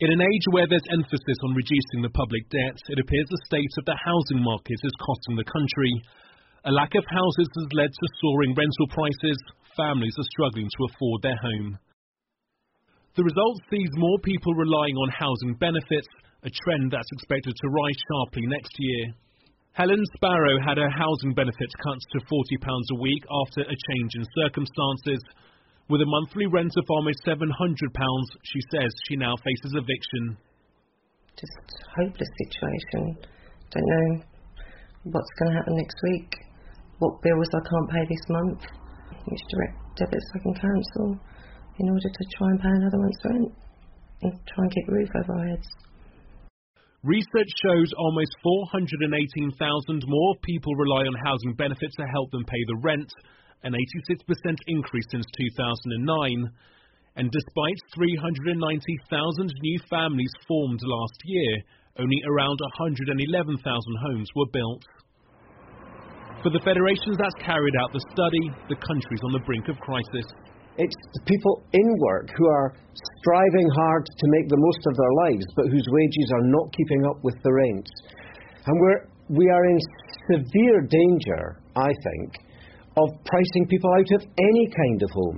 In an age where there's emphasis on reducing the public debt, it appears the state of the housing market is costing the country. A lack of houses has led to soaring rental prices. Families are struggling to afford their home. The result sees more people relying on housing benefits, a trend that's expected to rise sharply next year. Helen Sparrow had her housing benefits cut to £40 a week after a change in circumstances. With a monthly rent of almost £700, she says she now faces eviction. Just a hopeless situation. Don't know what's going to happen next week, what bills I can't pay this month, which direct debits I can cancel in order to try and pay another month's rent and try and keep a roof over our heads. Research shows almost 418,000 more people rely on housing benefits to help them pay the rent, an 86% increase since 2009. And despite 390,000 new families formed last year, only around 111,000 homes were built. For the federations that carried out the study, the country's on the brink of crisis. It's the people in work who are striving hard to make the most of their lives, but whose wages are not keeping up with the rent. And we are in severe danger, I think, of pricing people out of any kind of home.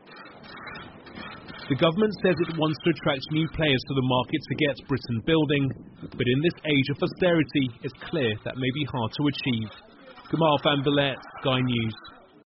The government says it wants to attract new players to the market to get Britain building, but in this age of austerity, it's clear that may be hard to achieve. Gamal Van Billet, Sky News.